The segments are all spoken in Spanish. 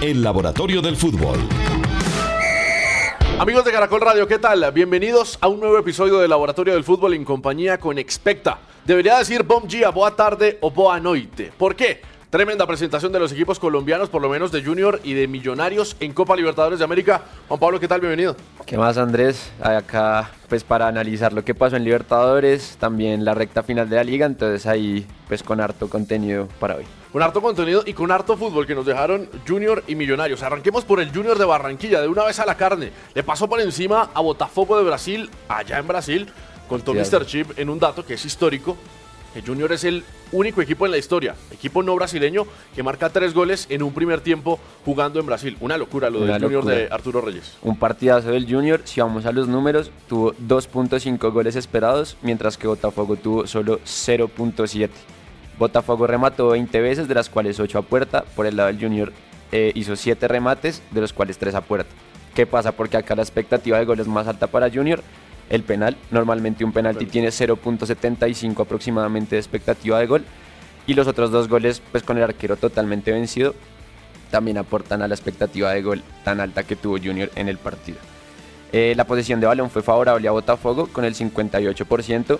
el Laboratorio del Fútbol. Amigos de Caracol Radio, ¿qué tal? Bienvenidos a un nuevo episodio del Laboratorio del Fútbol en compañía con Expecta. Debería decir bom dia, boa tarde o boa noite. ¿Por qué? Tremenda presentación de los equipos colombianos, por lo menos de Junior y de Millonarios en Copa Libertadores de América. Juan Pablo, ¿qué tal? Bienvenido. ¿Qué más, Andrés? Acá pues para analizar lo que pasó en Libertadores, también la recta final de la liga, entonces ahí pues con harto contenido para hoy. Con harto contenido y con harto fútbol que nos dejaron Junior y Millonarios. Arranquemos por el Junior de Barranquilla, de una vez a la carne. Le pasó por encima a Botafogo de Brasil, allá en Brasil. Contó Mr. Chip en un dato que es histórico. El Junior es el único equipo en la historia, equipo no brasileño, que marca 3 goles en un primer tiempo jugando en Brasil. Una locura lo del Junior de Arturo Reyes. Un partidazo del Junior, si vamos a los números, tuvo 2.5 goles esperados, mientras que Botafogo tuvo solo 0.7. Botafogo remató 20 veces, de las cuales 8 a puerta. Por el lado del Junior hizo 7 remates, de los cuales 3 a puerta. ¿Qué pasa? Porque acá la expectativa de gol es más alta para Junior. El penal, normalmente un penalti tiene 0.75 aproximadamente de expectativa de gol. Y los otros 2 goles, pues con el arquero totalmente vencido, también aportan a la expectativa de gol tan alta que tuvo Junior en el partido. La posesión de balón fue favorable a Botafogo con el 58%.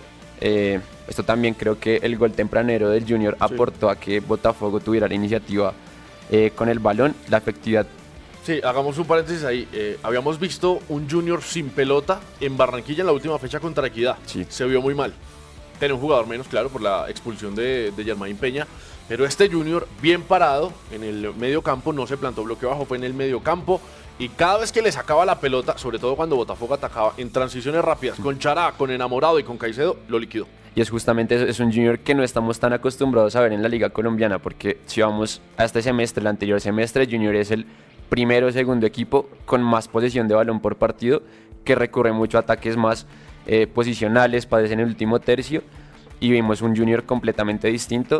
Esto también creo que el gol tempranero del Junior aportó a que Botafogo tuviera la iniciativa con el balón, la efectividad. Sí, hagamos un paréntesis ahí. Habíamos visto un Junior sin pelota en Barranquilla en la última fecha contra Equidad. Sí. Se vio muy mal. Tenía un jugador menos, claro, por la expulsión de Germain Peña. Pero este Junior, bien parado en el medio campo, no se plantó bloque bajo, fue en el medio campo. Y cada vez que le sacaba la pelota, sobre todo cuando Botafogo atacaba en transiciones rápidas, con Chará, con Enamorado y con Caicedo, lo liquidó. Y es justamente eso, es un Junior que no estamos tan acostumbrados a ver en la Liga Colombiana, porque si vamos a este semestre, el anterior semestre, Junior es el primero o segundo equipo con más posesión de balón por partido, que recurre mucho a ataques más posicionales, padece en el último tercio, y vimos un Junior completamente distinto,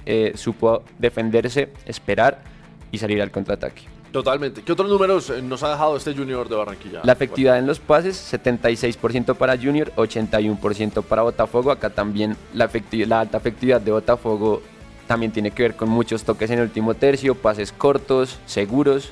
supo defenderse, esperar y salir al contraataque. Totalmente. ¿Qué otros números nos ha dejado este Junior de Barranquilla? La efectividad en los pases, 76% para Junior, 81% para Botafogo. Acá también la alta efectividad de Botafogo también tiene que ver con muchos toques en el último tercio, pases cortos, seguros.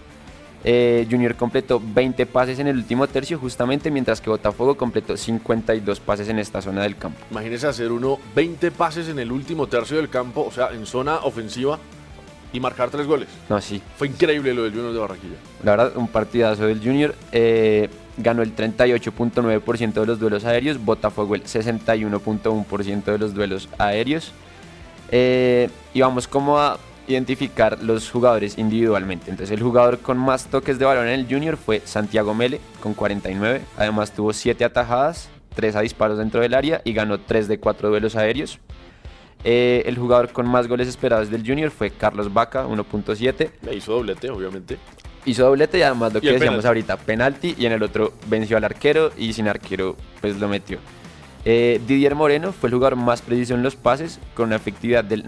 Junior completó 20 pases en el último tercio justamente, mientras que Botafogo completó 52 pases en esta zona del campo. Imagínese hacer 20 pases en el último tercio del campo, o sea, en zona ofensiva, y marcar 3 goles. No, sí. Fue increíble lo del Junior de Barranquilla. La verdad, un partidazo del Junior. Ganó el 38.9% de los duelos aéreos, Botafogo el 61.1% de los duelos aéreos. Y vamos como a identificar los jugadores individualmente. Entonces el jugador con más toques de balón en el Junior fue Santiago Mele con 49. Además tuvo 7 atajadas, 3 a disparos dentro del área y ganó 3 de 4 duelos aéreos. El jugador con más goles esperados del Junior fue Carlos Vaca, 1.7. Hizo doblete, obviamente. Hizo doblete y además lo que decíamos penalti. ahorita, penalti, y en el otro venció al arquero y sin arquero pues lo metió. Didier Moreno fue el jugador más preciso en los pases con una efectividad del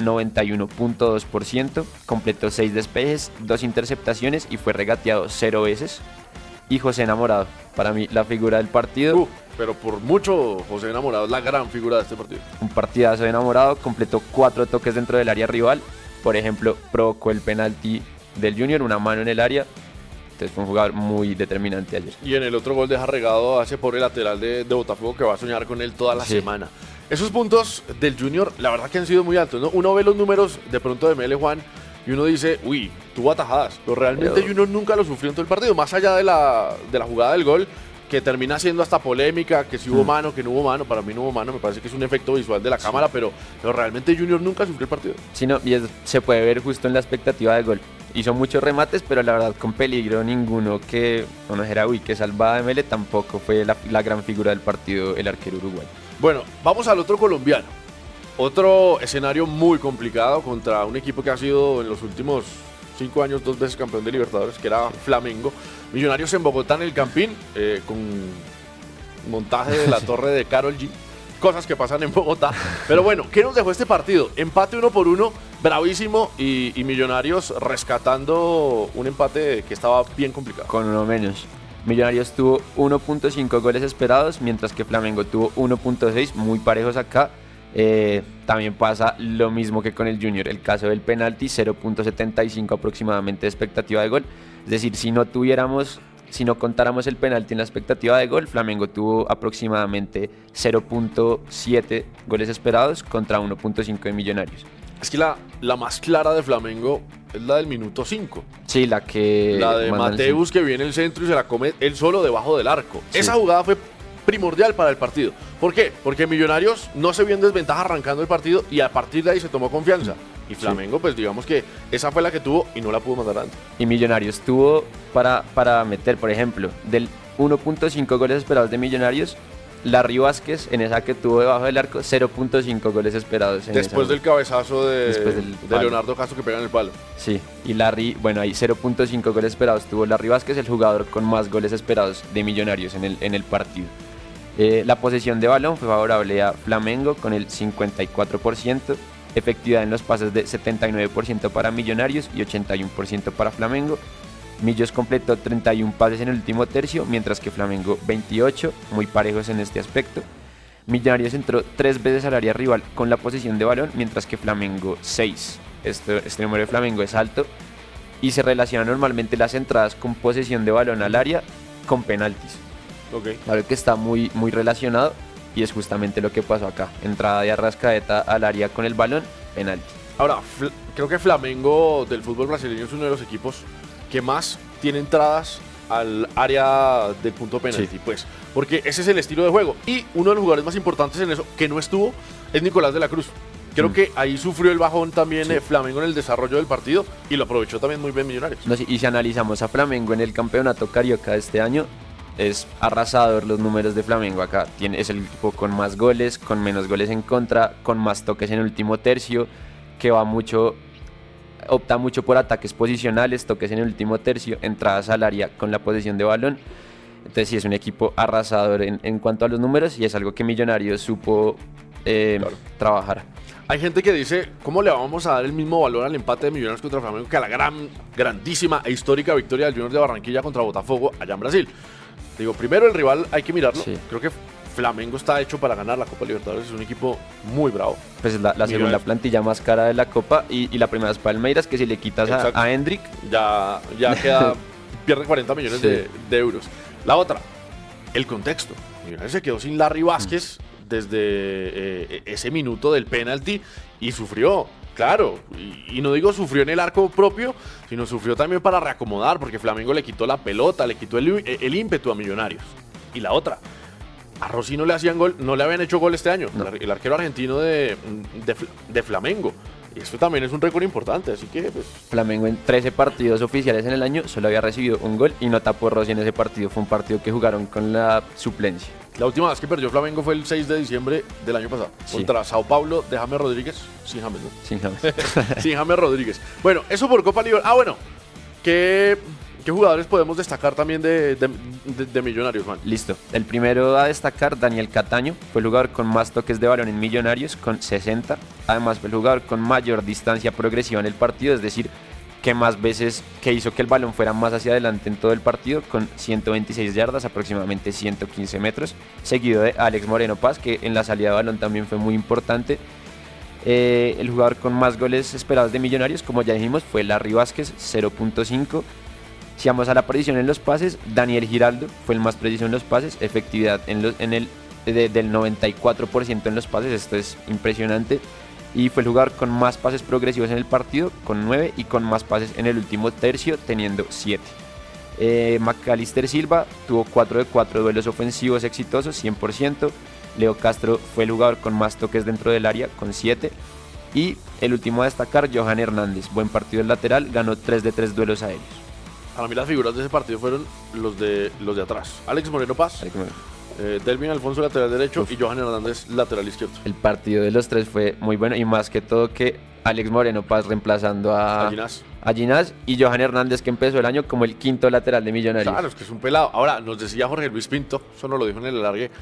91.2%, completó 6 despejes, 2 interceptaciones y fue regateado 0 veces. Y José Enamorado, para mí la figura del partido. Pero por mucho José Enamorado es la gran figura de este partido. Un partidazo de Enamorado, completó 4 toques dentro del área rival. Por ejemplo, provocó el penalti del Junior, una mano en el área. Entonces fue un jugador muy determinante ayer. Y en el otro gol deja regado a ese pobre lateral de Botafogo que va a soñar con él toda la semana. Esos puntos del Junior, la verdad que han sido muy altos, ¿no? Uno ve los números de pronto de Mele, Juan, y uno dice, uy, tuvo atajadas. Pero realmente Junior nunca lo sufrió en todo el partido, más allá de la jugada del gol, que termina siendo hasta polémica, que si hubo mano, que no hubo mano. Para mí no hubo mano, me parece que es un efecto visual de la cámara, pero realmente Junior nunca sufrió el partido. Sí, no, y se puede ver justo en la expectativa de gol. Hizo muchos remates, pero la verdad con peligro ninguno que no era que salvada de Mele, tampoco fue la gran figura del partido el arquero uruguayo. Bueno, vamos al otro colombiano. Otro escenario muy complicado contra un equipo que ha sido en los últimos 5 años 2 veces campeón de Libertadores, que era Flamengo. Millonarios en Bogotá en el Campín, con montaje de la torre de Karol G. Cosas que pasan en Bogotá. Pero bueno, ¿qué nos dejó este partido? Empate 1-1, bravísimo, y Millonarios rescatando un empate que estaba bien complicado. Con uno menos. Millonarios tuvo 1.5 goles esperados, mientras que Flamengo tuvo 1.6, muy parejos acá. También pasa lo mismo que con el Junior, el caso del penalti, 0.75 aproximadamente de expectativa de gol. Es decir, si no contáramos el penalti en la expectativa de gol, Flamengo tuvo aproximadamente 0.7 goles esperados contra 1.5 de Millonarios. Es que la más clara de Flamengo es la del minuto 5. Sí, la de Mateus, que viene el centro y se la come él solo debajo del arco. Sí. Esa jugada fue primordial para el partido. ¿Por qué? Porque Millonarios no se vio en desventaja arrancando el partido y a partir de ahí se tomó confianza. Y Flamengo, pues digamos que esa fue la que tuvo y no la pudo mandar antes. Y Millonarios tuvo para meter, por ejemplo, del 1.5 goles esperados de Millonarios, Larry Vázquez, en esa que tuvo debajo del arco, 0.5 goles esperados. Después del cabezazo de Leonardo Castro que pega en el palo. Sí, y Larry, bueno, ahí 0.5 goles esperados tuvo Larry Vázquez, el jugador con más goles esperados de Millonarios en el partido. La posesión de balón fue favorable a Flamengo con el 54%, efectividad en los pases de 79% para Millonarios y 81% para Flamengo. Millos completó 31 pases en el último tercio, mientras que Flamengo 28, muy parejos en este aspecto. Millonarios entró 3 veces al área rival con la posesión de balón, mientras que Flamengo 6. Este número de Flamengo es alto y se relaciona normalmente las entradas con posesión de balón al área con penaltis. Okay. Claro que está muy, muy relacionado y es justamente lo que pasó acá. Entrada de Arrascaeta al área con el balón, penalti. Ahora, creo que Flamengo del fútbol brasileño es uno de los equipos que más tiene entradas al área del punto penalti, sí. Pues, porque ese es el estilo de juego. Y uno de los jugadores más importantes en eso, que no estuvo, es Nicolás de la Cruz. Creo que ahí sufrió el bajón también Flamengo en el desarrollo del partido y lo aprovechó también muy bien Millonarios. No, sí, y si analizamos a Flamengo en el campeonato carioca de este año, es arrasador los números de Flamengo acá. Es el equipo con más goles, con menos goles en contra, con más toques en el último tercio, que opta mucho por ataques posicionales, toques en el último tercio, entradas al área con la posesión de balón. Entonces sí es un equipo arrasador en cuanto a los números y es algo que Millonarios supo trabajar. Hay gente que dice, ¿cómo le vamos a dar el mismo valor al empate de Millonarios contra Flamengo que a la grandísima e histórica victoria del Junior de Barranquilla contra Botafogo allá en Brasil? Digo, primero el rival hay que mirarlo. Sí. Creo que Flamengo está hecho para ganar la Copa Libertadores, es un equipo muy bravo. Pues es la segunda plantilla más cara de la Copa y la primera es Palmeiras, que si le quitas a Hendrik ya queda, pierde 40 millones de euros. La otra, el contexto. Millonarios se quedó sin Larry Vázquez desde ese minuto del penalti y sufrió, claro, y no digo sufrió en el arco propio, sino sufrió también para reacomodar, porque Flamengo le quitó la pelota, le quitó el ímpetu a Millonarios. Y la otra, a Rossi no le hacían gol, no le habían hecho gol este año, no. El arquero argentino de Flamengo. Y esto también es un récord importante, así que pues... Flamengo en 13 partidos oficiales en el año solo había recibido un gol y no tapó Rossi en ese partido. Fue un partido que jugaron con la suplencia. La última vez que perdió Flamengo fue el 6 de diciembre del año pasado, contra Sao Paulo de James Rodríguez, sin James, ¿no? Sin James. Sin James Rodríguez. Bueno, eso por Copa Libertadores. Ah, bueno, ¿qué jugadores podemos destacar también de Millonarios, man? Listo. El primero a destacar, Daniel Cataño. Fue el jugador con más toques de balón en Millonarios, con 60. Además, fue el jugador con mayor distancia progresiva en el partido, es decir, que más veces que hizo que el balón fuera más hacia adelante en todo el partido, con 126 yardas, aproximadamente 115 metros. Seguido de Alex Moreno Paz, que en la salida de balón también fue muy importante. El jugador con más goles esperados de Millonarios, como ya dijimos, fue Larry Vázquez, 0.5. Si vamos a la precisión en los pases, Daniel Giraldo fue el más preciso en los pases, efectividad del 94% en los pases, esto es impresionante. Y fue el jugador con más pases progresivos en el partido, con 9, y con más pases en el último tercio, teniendo 7. Macalister Silva tuvo 4 de 4 duelos ofensivos exitosos, 100%. Leo Castro fue el jugador con más toques dentro del área, con 7. Y el último a destacar, Johan Hernández, buen partido en lateral, ganó 3 de 3 duelos aéreos. Para mí las figuras de ese partido fueron los de atrás. Alex Moreno Paz, Delvin Alfonso lateral derecho y Johan Hernández lateral izquierdo. El partido de los tres fue muy bueno y más que todo que Alex Moreno Paz reemplazando a Ginás y Johan Hernández, que empezó el año como el quinto lateral de Millonarios. Claro, es que es un pelado. Ahora, nos decía Jorge Luis Pinto, eso nos lo dijo en el alargue,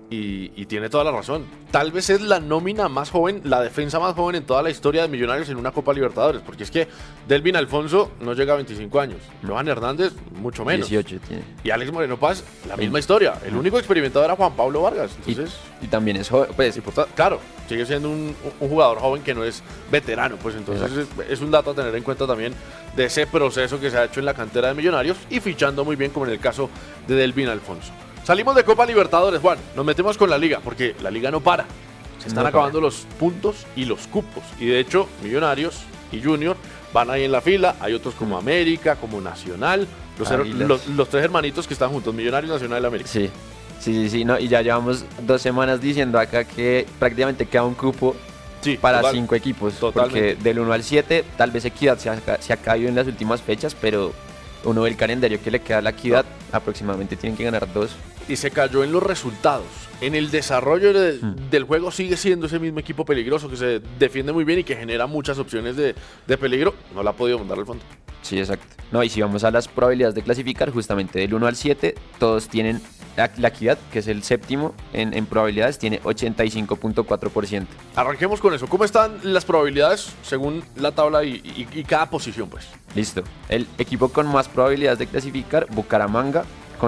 y tiene toda la razón. Tal vez es la nómina más joven, la defensa más joven en toda la historia de Millonarios en una Copa Libertadores, porque es que Delvin Alfonso no llega a 25 años, Johan Hernández mucho menos. 18 tiene. Y Alex Moreno Paz, la misma historia. El único experimentado era Juan Pablo Vargas. Entonces, y también es joven, pues. Claro, sigue siendo un jugador joven que no es veterano, pues entonces es un dato a tener en cuenta también de ese proceso que se ha hecho en la cantera de Millonarios y fichando muy bien como en el caso de Delvin Alfonso. Salimos de Copa Libertadores, Juan, nos metemos con la Liga, porque la Liga no para. Se están acabando los puntos y los cupos. Y de hecho, Millonarios y Junior van ahí en la fila. Hay otros como América, como Nacional. Los tres hermanitos que están juntos, Millonarios, Nacional y América. Sí, no, y ya llevamos 2 semanas diciendo acá que prácticamente queda un cupo para 5 equipos. Totalmente. Porque del 1 al 7, tal vez Equidad se ha caído en las últimas fechas, pero uno ve el calendario que le queda a la Equidad, aproximadamente tienen que ganar 2. Y se cayó en los resultados. En el desarrollo del juego sigue siendo ese mismo equipo peligroso que se defiende muy bien y que genera muchas opciones de peligro. No la ha podido mandar al fondo. Sí, exacto. No, y si vamos a las probabilidades de clasificar, justamente del 1 al 7, todos tienen la Equidad, que es el séptimo en probabilidades, tiene 85.4%. Arranquemos con eso. ¿Cómo están las probabilidades según la tabla y cada posición, pues? Listo. El equipo con más probabilidades de clasificar, Bucaramanga, con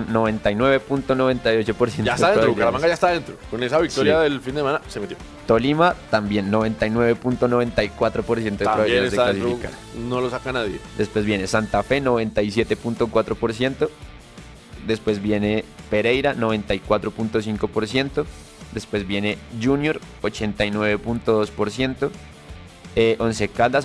99.98%. Ya está dentro, Bucaramanga ya está dentro. Con esa victoria del fin de semana se metió. Tolima también 99.94% de probabilidades de clasificar. No lo saca nadie. Después viene Santa Fe 97.4%. Después viene Pereira 94.5%. Después viene Junior 89.2%. Once Caldas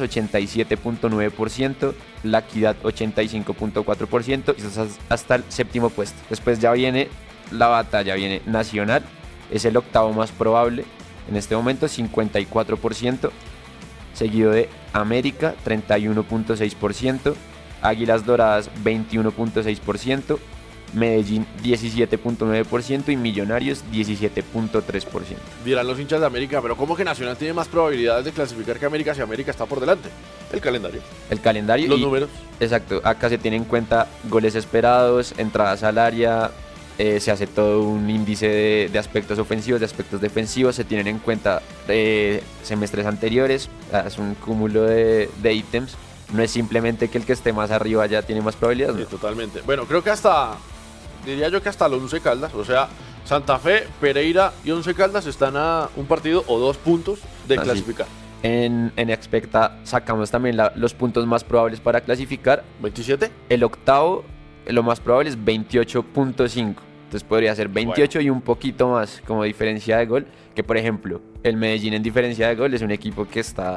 87.9%, La Equidad 85.4% y eso es hasta el séptimo puesto. Después ya viene la batalla, viene Nacional, es el octavo más probable en este momento, 54%, seguido de América 31.6%, Águilas Doradas 21.6%, Medellín 17.9% y Millonarios 17.3%. Dirán los hinchas de América, pero ¿cómo que Nacional tiene más probabilidades de clasificar que América si América está por delante? El calendario. Los números. Exacto, acá se tiene en cuenta goles esperados, entradas al área, se hace todo un índice de aspectos ofensivos, de aspectos defensivos, se tienen en cuenta semestres anteriores, es un cúmulo de ítems. No es simplemente que el que esté más arriba ya tiene más probabilidades. Sí, totalmente. Bueno, creo que diría yo que hasta los Once Caldas, o sea, Santa Fe, Pereira y Once Caldas están a un partido o 2 puntos de clasificar. En Expecta sacamos también los puntos más probables para clasificar. 27. El octavo, lo más probable es 28.5. Entonces podría ser 28 y un poquito más como diferencia de gol. Que por ejemplo, el Medellín en diferencia de gol es un equipo que está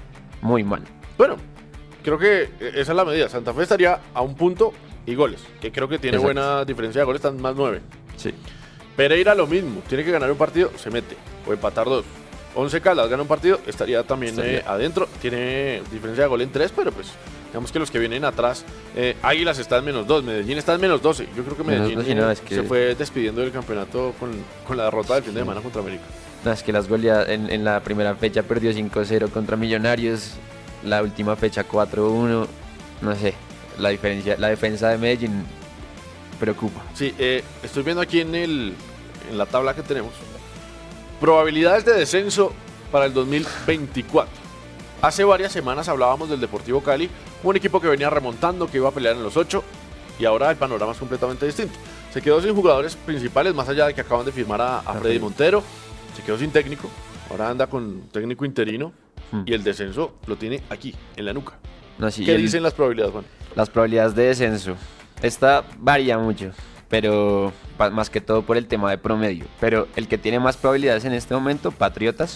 muy mal. Bueno, creo que esa es la medida. Santa Fe estaría a 1 punto y goles, que creo que tiene buena diferencia de goles, están más 9. Sí. Pereira lo mismo, tiene que ganar un partido, se mete, o empatar 2. Once Caldas gana un partido, estaría también adentro, tiene diferencia de gol en 3, pero pues digamos que los que vienen atrás, Águilas está en -2, Medellín está en -12. Yo creo que Medellín se fue despidiendo del campeonato con la derrota del fin de semana contra América. No, es que las goleadas en la primera fecha perdió 5-0 contra Millonarios, la última fecha 4-1, no sé. La defensa de Medellín preocupa. Sí, estoy viendo aquí en la tabla que tenemos. Probabilidades de descenso para el 2024. Hace varias semanas hablábamos del Deportivo Cali, un equipo que venía remontando, que iba a pelear en los 8, y ahora el panorama es completamente distinto. Se quedó sin jugadores principales, más allá de que acaban de firmar a Freddy Montero. Se quedó sin técnico, ahora anda con técnico interino, y el descenso lo tiene aquí, en la nuca. No, sí, ¿Qué dicen las probabilidades, Juan? Las probabilidades de descenso. Esta varía mucho, pero más que todo por el tema de promedio. Pero el que tiene más probabilidades en este momento, Patriotas,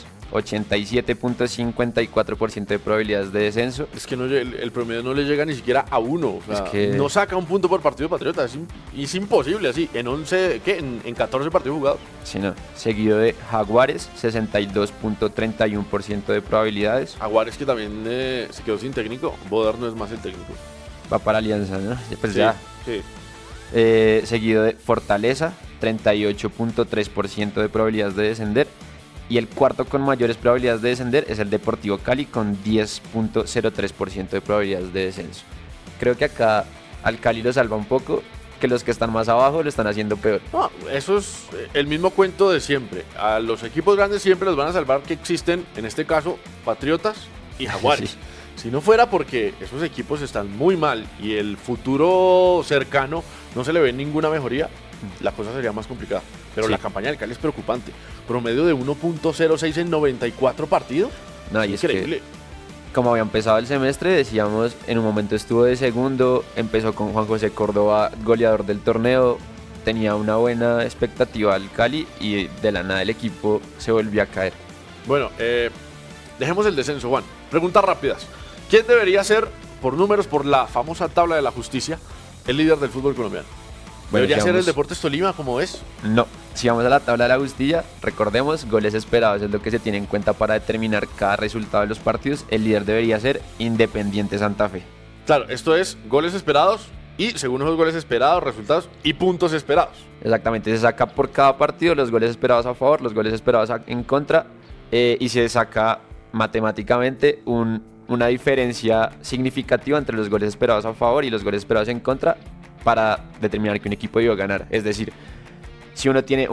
87.54% de probabilidades de descenso. Es que el promedio no le llega ni siquiera a 1. O sea, es que no saca 1 punto por partido Patriotas. Es imposible así. En 11, ¿qué? En 14 partidos jugados. Sí, no. Seguido de Jaguares, 62.31% de probabilidades. Jaguares que también se quedó sin técnico. Bodar no es más el técnico. Va para Alianza, ¿no? Pues sí, ya. Sí. Seguido de Fortaleza, 38.3% de probabilidades de descender. Y el cuarto con mayores probabilidades de descender es el Deportivo Cali con 10.03% de probabilidades de descenso. Creo que acá al Cali lo salva un poco que los que están más abajo lo están haciendo peor. No, eso es el mismo cuento de siempre. A los equipos grandes siempre los van a salvar que existen, en este caso, Patriotas y Jaguares. Sí. Si no fuera porque esos equipos están muy mal y el futuro cercano no se le ve ninguna mejoría, la cosa sería más complicada. Pero Sí. la campaña del Cali es preocupante. Promedio de 1.06 en 94 partidos. No, y es que Increíble. como había empezado el semestre, decíamos, en un momento estuvo de segundo, empezó con Juan José Córdoba, goleador del torneo, tenía una buena expectativa al Cali y de la nada el equipo se volvió a caer. Bueno, dejemos el descenso, Juan. Preguntas rápidas. ¿Quién debería ser, por números, por la famosa tabla de la justicia, el líder del fútbol colombiano? Bueno, ¿Debería si ser el vamos- Deportes Tolima como es? No, si vamos a la tabla de la justicia, recordemos, goles esperados es lo que se tiene en cuenta para determinar cada resultado de los partidos. El líder debería ser Independiente Santa Fe. Claro, esto es goles esperados y según esos goles esperados, resultados y puntos esperados. Exactamente, se saca por cada partido los goles esperados a favor, los goles esperados en contra y se saca matemáticamente una diferencia significativa entre los goles esperados a favor y los goles esperados en contra para determinar que un equipo iba a ganar. Es decir, si uno tiene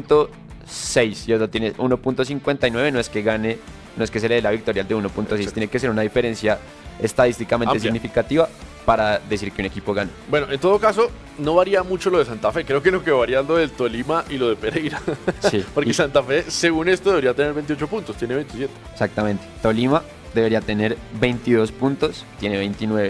1.6 y otro tiene 1.59, no es que gane, no es que se le dé la victoria al de 1.6, Exacto. tiene que ser una diferencia estadísticamente Amplia. significativa para decir que un equipo gana. Bueno, en todo caso, no varía mucho lo de Santa Fe. Creo que lo que varía es lo del Tolima y lo de Pereira. Sí, Porque y- Santa Fe, según esto, debería tener 28 puntos. Tiene 27. Exactamente. Tolima debería tener 22 puntos, tiene 29.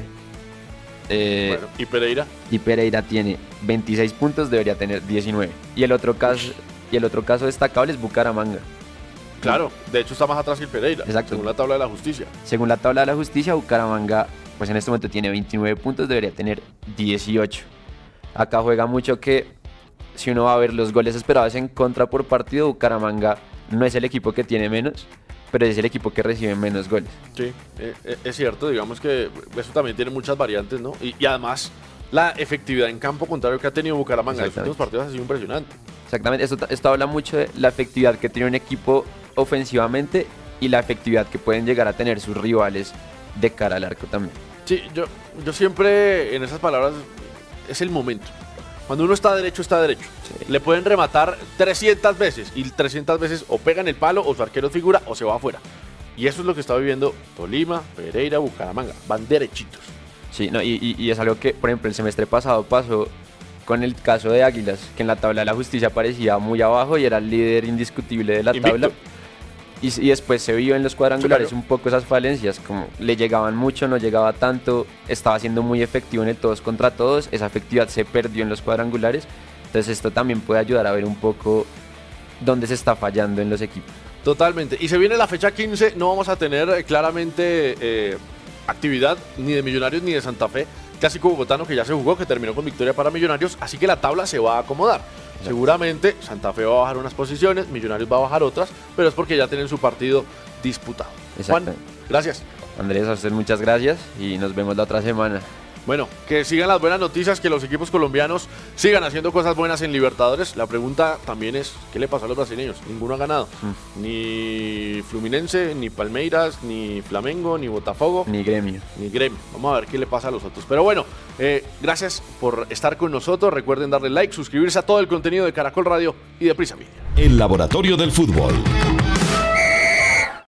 Bueno, y Pereira. Y Pereira tiene 26 puntos, debería tener 19. Y el otro caso destacable es Bucaramanga. Claro, de hecho está más atrás que el Pereira. Exacto. Según la tabla de la justicia. Según la tabla de la justicia, Bucaramanga, pues en este momento tiene 29 puntos, debería tener 18. Acá juega mucho que si uno va a ver los goles esperados en contra por partido, Bucaramanga no es el equipo que tiene menos, pero es el equipo que recibe menos goles. Sí, es cierto, digamos que eso también tiene muchas variantes, ¿no? Y además, la efectividad en campo contrario que ha tenido Bucaramanga en los últimos partidos ha sido impresionante. Exactamente, esto habla mucho de la efectividad que tiene un equipo ofensivamente y la efectividad que pueden llegar a tener sus rivales de cara al arco también. Sí, yo siempre en esas palabras es el momento. Cuando uno está derecho, está derecho. Sí. Le pueden rematar 300 veces y 300 veces o pegan el palo o su arquero figura o se va afuera. Y eso es lo que está viviendo Tolima, Pereira, Bucaramanga. Van derechitos. Sí, no, y es algo que, por ejemplo, el semestre pasado pasó con el caso de Águilas, que en la tabla de la justicia aparecía muy abajo y era el líder indiscutible de la Invicto. tabla. Y después se vio en los cuadrangulares Sí, un poco esas falencias, como le llegaban mucho, no llegaba tanto, estaba siendo muy efectivo en el todos contra todos, esa efectividad se perdió en los cuadrangulares, entonces esto también puede ayudar a ver un poco dónde se está fallando en los equipos. Totalmente. Y se viene la fecha 15, no vamos a tener claramente actividad ni de Millonarios ni de Santa Fe. Clásico bogotano que ya se jugó, que terminó con victoria para Millonarios, así que la tabla se va a acomodar. Seguramente Santa Fe va a bajar unas posiciones, Millonarios va a bajar otras, pero es porque ya tienen su partido disputado. Juan, Exactamente. gracias. Andrés, a usted muchas gracias y nos vemos la otra semana. Bueno, que sigan las buenas noticias, que los equipos colombianos sigan haciendo cosas buenas en Libertadores. La pregunta también es, ¿qué le pasó a los brasileños? Ninguno ha ganado. Ni Fluminense, ni Palmeiras, ni Flamengo, ni Botafogo, Ni Gremio. ni Gremio. Vamos a ver qué le pasa a los otros. Pero bueno, gracias por estar con nosotros. Recuerden darle like, suscribirse a todo el contenido de Caracol Radio y de Prisa Media. El Laboratorio del Fútbol.